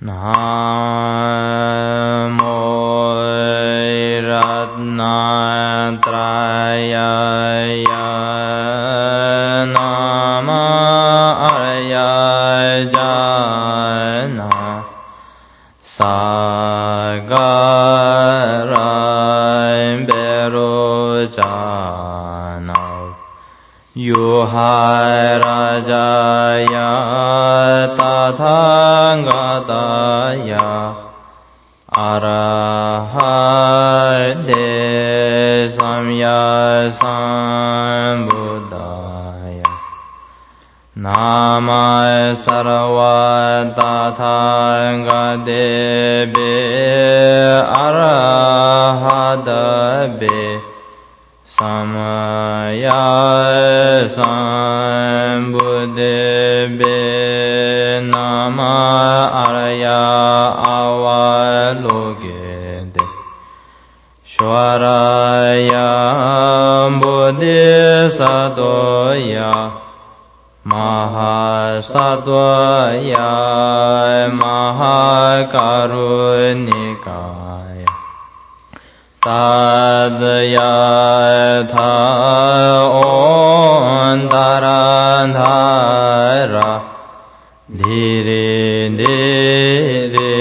Namo Ratnatraya Nama Arya Jana Sagara Berojana Yuharajaya Tathangataya Arahate Samya Sambuddhaya Nama Sarva Tathangatebe Arahadebe Samaya Sambuddhebe Nama Arya Avalokite Shvaraya Bodhisattva Mahasattva Mahakarunikaya Tadayatha Ontarandhara Dhire Dhire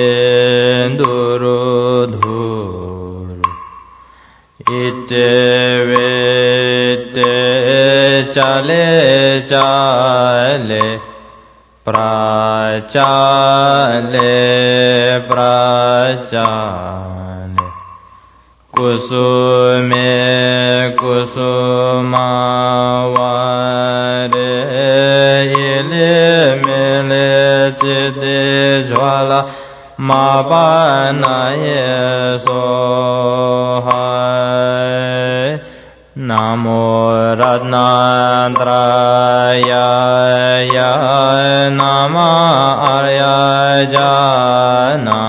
Duru Dhuru Ite Vite Chale Chale Prachale Prachale Kusume Kusumavare Ilimile Chitte Jvala Mapanaye Sohai Namo Ratnatraya Nama Arya Jana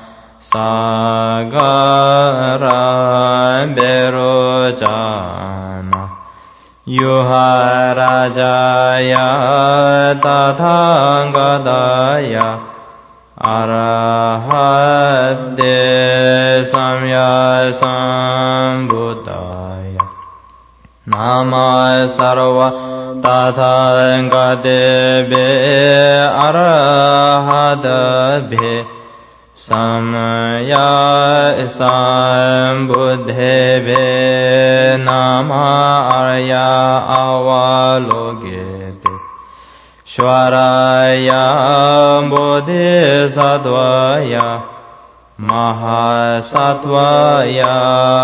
Sagara Berojana Yuharajaya Tathangataya Arahate Samya Sambuddhaya Nama Sarva Tathangatebe Arahadebe Samaya Sambuddhebe Nama Arya Avalokite Shvaraya Bodhisattva Mahasattva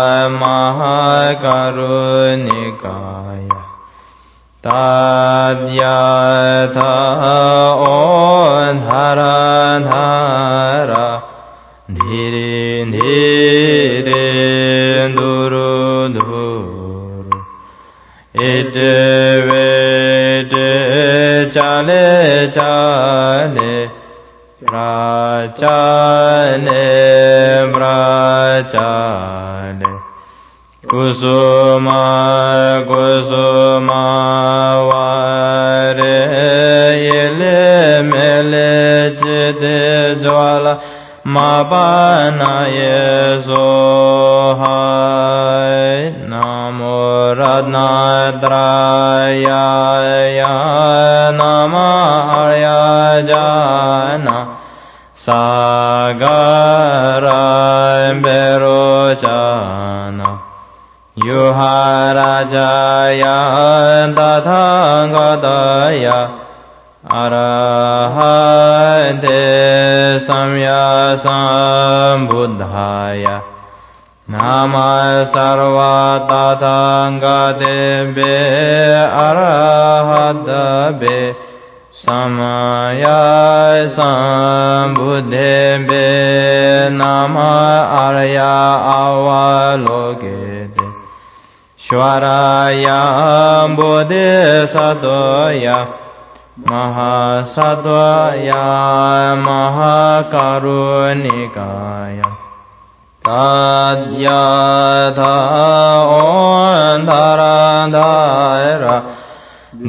Mahakarunikaya Tadyatha Ontarandhara Dhire Dhire Duru Dhuru Ite Vite Chale Chale Prachale Prachale Kusuma Kusumavare Ilimile Chitte Jvala Mapanaye Sohai Namo Ratnatraya Nama Arya Jana Sagara Berojana Yuharajaya Tathangataya Arahate Samya Sambuddhaya Nama Sarva Tathangatebe Arahadebe Samaya Sambuddhebe Nama Arya Avalokite Shvaraya Bodhisattva Mahasattva Mahakarunikaya Tadyatha Ontarandhara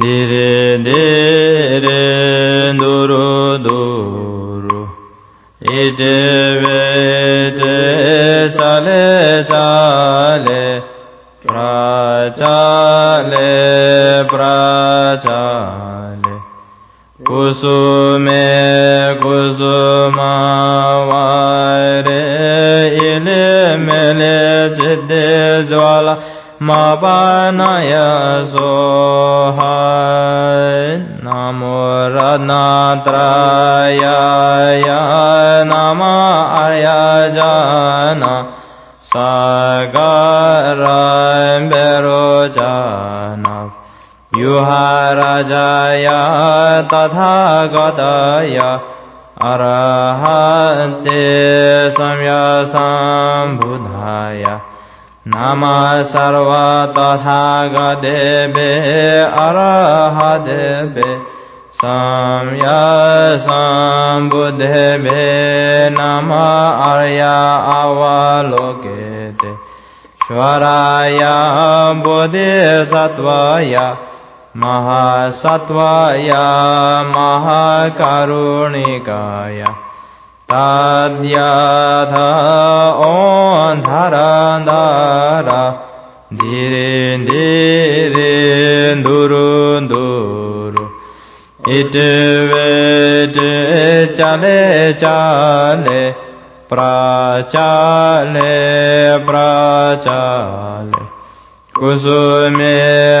Dhire Dhire Duru Dhuru इति वेते चले चाले प्राचाले प्राचाले कुसुमे कुसुमावारे इले मेले चिद्दे ज्वाला मापानाय सोहाय नमो रत्नात्रयाय नमः आर्यजान सागराय बेरोजान युहाराजाय तथागताय अरहते सम्यक्सम्बुद्धाय नमः सर्व तथागतेभ्ये अरहतेभ्ये सम्यक्सम्बुद्धेभ्ये नमः आर्य अवलोकेते स्वराय बोधिसत्त्वाय महासत्त्वाय महाकारुणिकाय तद्यथ ॐ धरन्धर धीरे धीरे दूरु दूरु इति वेते चले चाले प्राचाले प्राचाले कुसुमे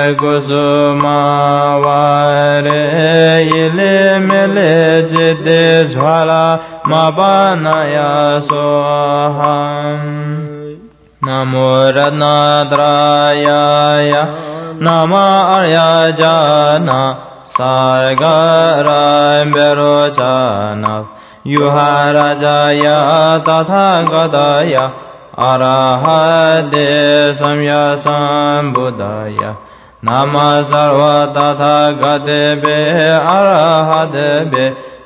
कुसुमावारे इले मेले चिद्दे ज्वाला मापानाय सोऽहम् नमो रत्नात्रयाय नमः आर्यजान सागराय बेरोजान युहाराजाय तथागताय अरहते सम्यक्सम्बुद्धाय नमः सर्व तथागतेभ्ये अरहतेभ्ये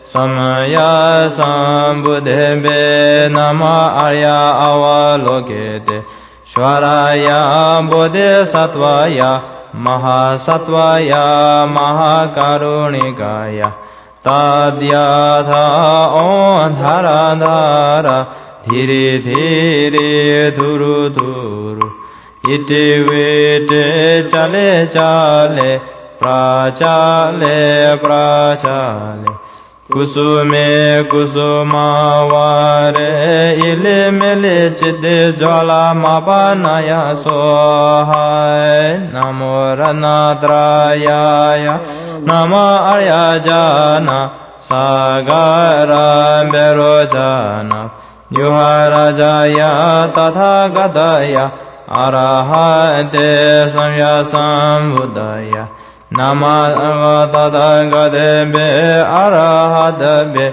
सम्यक्सम्बुद्धेभ्ये नमः आर्य अवलोकेते स्वराय बोधिसत्त्वाय महासत्त्वाय महाकारुणिकाय तद्यथ ॐ धरन्धर धीरे धीरे दूरु दूरु इति वेते चले चाले प्राचाले प्राचाले कुसुमे कुसुमावारे इले मेले चिद्दे ज्वाला मापानाय सोहाय नमो रत्नात्रयाय नमः आर्यजान सागराय बेरोजान युहाराजाय तथागताय अरहते सम्यक्सम्बुद्धाय नमः तथागतेभ्ये अरहतेभ्ये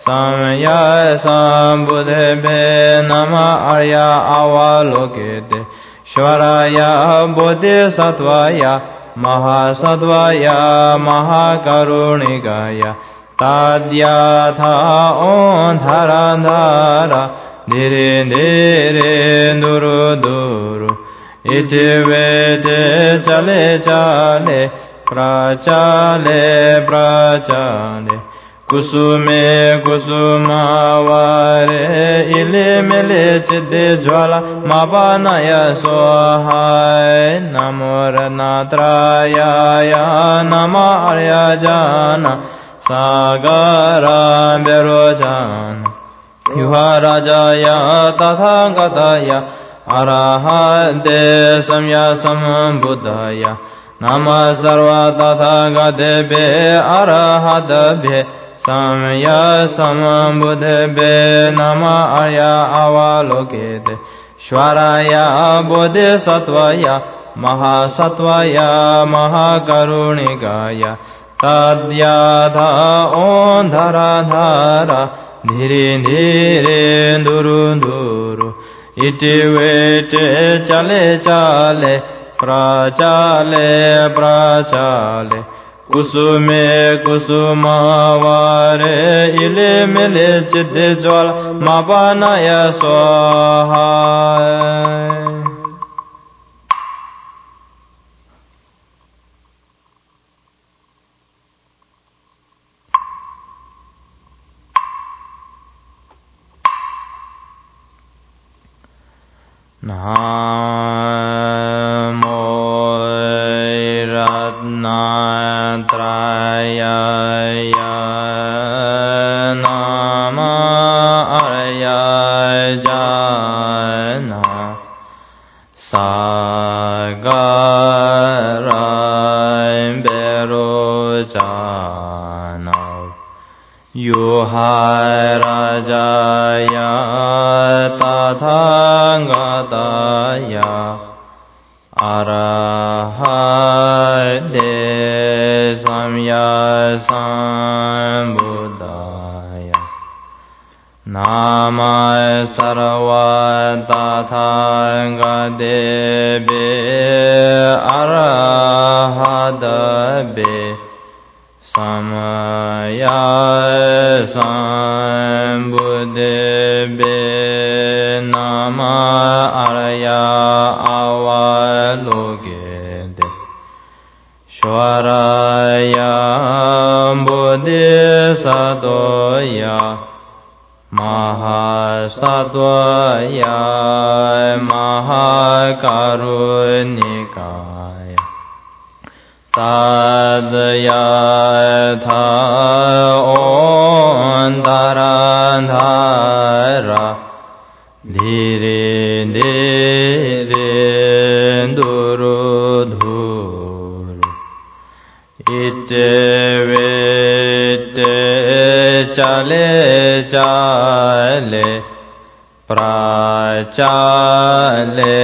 सम्यक्सम्बुद्धेभ्ये नमः आर्य अवलोकेते स्वराय बोधिसत्त्वाय महासत्त्वाय महाकारुणिकाय तद्यथ ॐ धरन्धर धीरे धीरे दूरु दूरु इति वेते चले चाले प्राचाले प्राचाले कुसुमे कुसुमावारे इले मेले चिद्दे ज्वाला मापानाय सोहाय नमो रत्नात्रयाय नमः आर्यजान सागराय बेरोजान युहाराजाय तथागताय अरहते सम्यक्सम्बुद्धाय नमः सर्व तथागतेभ्ये अरहतेभ्ये सम्यक्सम्बुद्धेभ्ये नमः आर्य अवलोकेते स्वराय बोधिसत्त्वाय महासत्त्वाय महाकारुणिकाय तद्यथ ॐ धरन्धर धीरे धीरे दूरु दूरु इति वेते चले चाले प्राचाले प्राचाले कुसुमे कुसुमावारे इले मेले चिद्दे ज्वाला मापानाय सोहाय Namo Ratnatraya Nama Arya Jana Sagara Berojana Yuharajaya Tathangataya Arahate Samya Sambuddhaya Nama Sarva Tathangatebe Arahadabe Samaya Sambuddhebe Nama Arya Avalokite Shvaraya Bodhisattva Mahasattva Mahakarunikaya Tadayatha Ontarandhara Dhire Dhire Durudhuru Ite Vite Chale Chale Prachale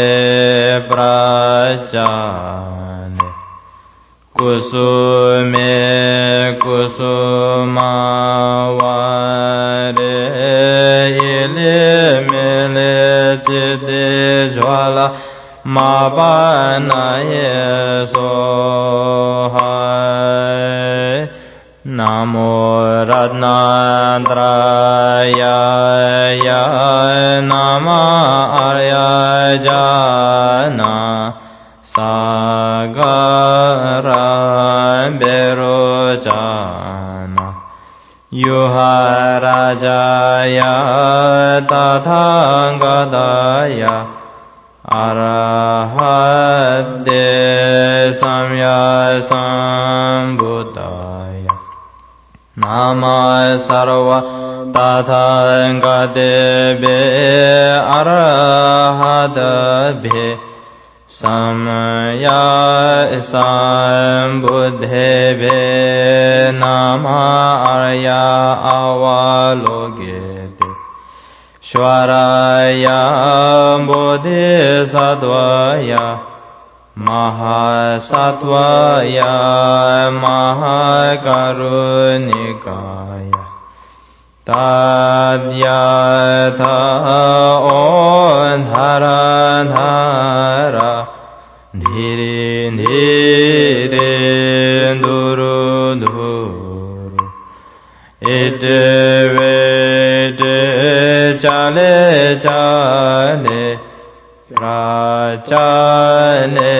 Prachale Kusume Kusumavare Ilimile Chitte Jvala Mapanaye Sohai Namo Ratnatraya Nama Arya Jana Sagara Berojana Yuharajaya Tathangataya Arahate Samya Sambuddhaya Nama Sarva Tathangatebe Arahadabe Samaya Sambuddhebe Nama Arya Avalokite Shvaraya Bodhisattva Mahasattva Mahakarunikaya Tadyatha Ontarandhara Dhire Dhire Durudhuru Ite Vite Chale Chale Prachale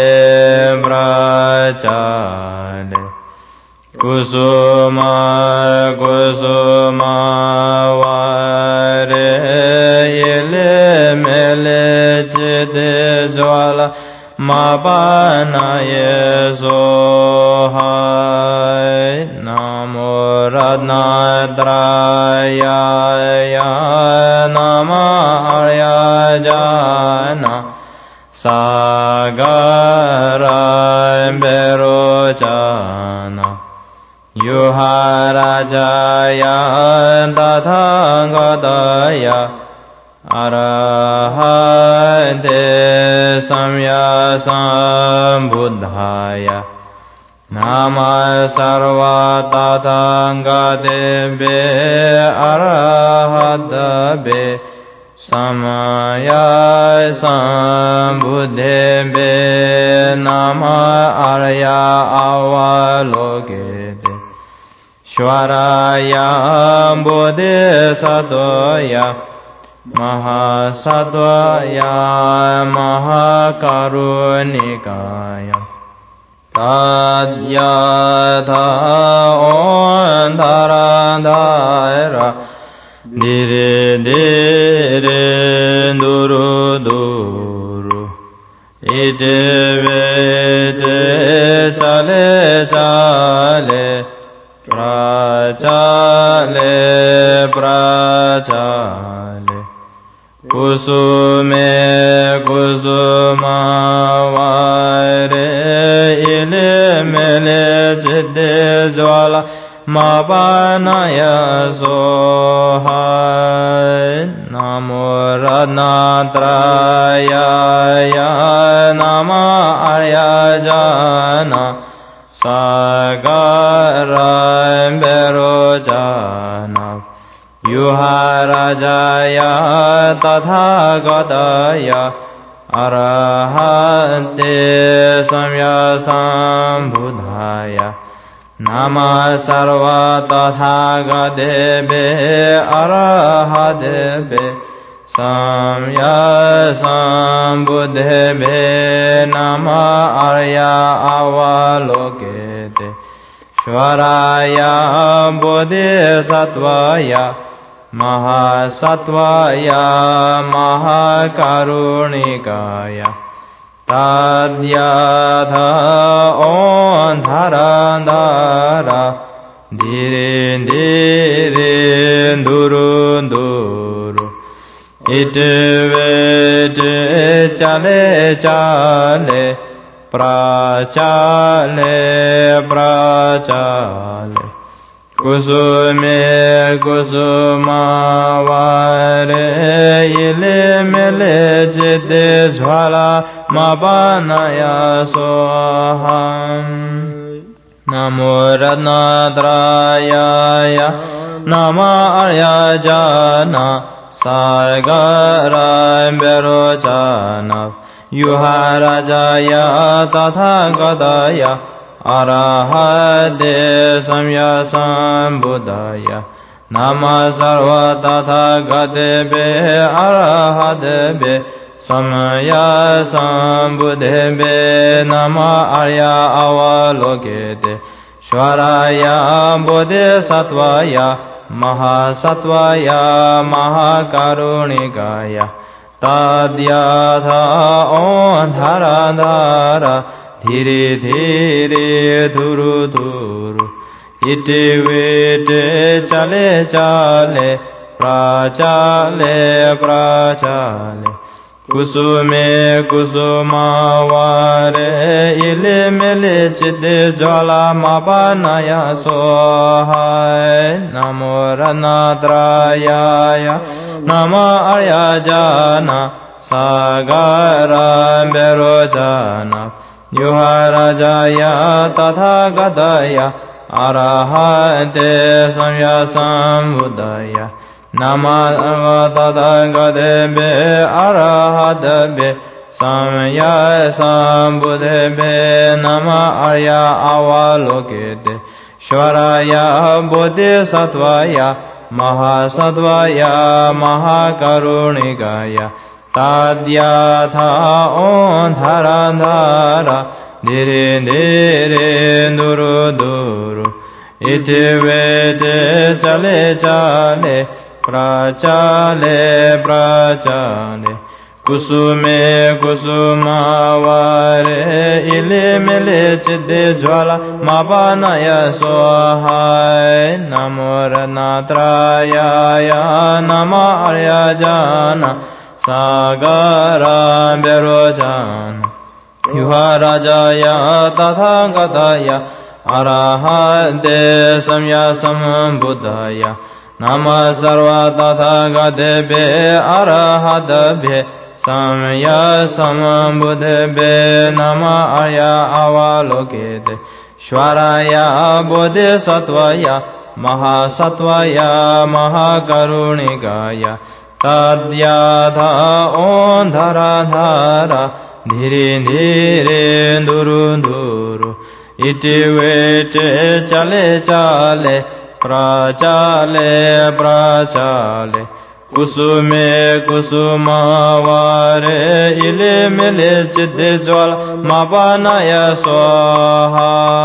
Prachale Kusuma Kusumavare Ilimile Chitte Jvala Mapanaye Sohai Namo Ratnatraya Nama Arya Jana Sagara Berojana Yuharajaya Tathangataya Arahate Samya Sambuddhaya Nama Sarva Tathangatebe Arahadabe Samaya Sambuddhebe Nama Arya Avalokite Shvaraya Bodhisattva Mahasattva Mahakarunikaya Tadyatha Ontarandhara Dhire Dhire Durudhuru Iti viti chale chale prachale prachale kusume kusumavare ilimele chitte jwala mapanaya sohai namo ratnatrayaya nama ayajana sagaram berojana yuharajaya tathagataya arahante samyasambudhaya nama sarva tathagatebe arahadebe samyasambudhebe nama arya avalokete shvaraya bodhisattvaya mahasattvaya mahakarunikaya tadyatha ondharandhara dhiren dhiren durun duru iti viti chale chale prachale prachale kusume kusumavare ilimele chitte jwala mapanaya soham namo ratnatrayaya nama aryajana sargaram berojana yuharajaya tathagataya arahate samyasambudhaya nama sarva tathagatebe arahadebe samyasambudhebe nama arya avalokete shvaraya bodhisattvaya mahasattvaya mahakarunikaya tadyatha ondharandhara dhire dhire dhuru dhuru iti viti chale chale prachale prachale kusume kusumavare ilimele chitte jwala mapanaya sohai namo ratnatrayaya nama aryajana sagaram berojana yuharajaya tathagataya arahate samyasambudhaya nama tathagatebe arahadebe samyasambudhebe nama arya avalokete shvaraya bodhisattvaya mahasattvaya mahakarunikaya tadyatha ondharandhara dhiren dhiren duru duru iti viti chale chale prachale prachale kusume kusumavare ilimele chitte jwala mapanaya sohai namo ratnatrayaya nama aryajana sagaram berojana yuharajaya tathagataya arahate samyasambudhaya nama sarva tathagatebe arahadebe samyasambudhebe nama arya avalokete shvaraya bodhisattvaya mahasattvaya mahakarunikaya tadyatha ondharandhara dhiren dhiren durun duru iti viti chale chale prachale prachale kusume kusumavare ilimele chitte jwala mapanaya soha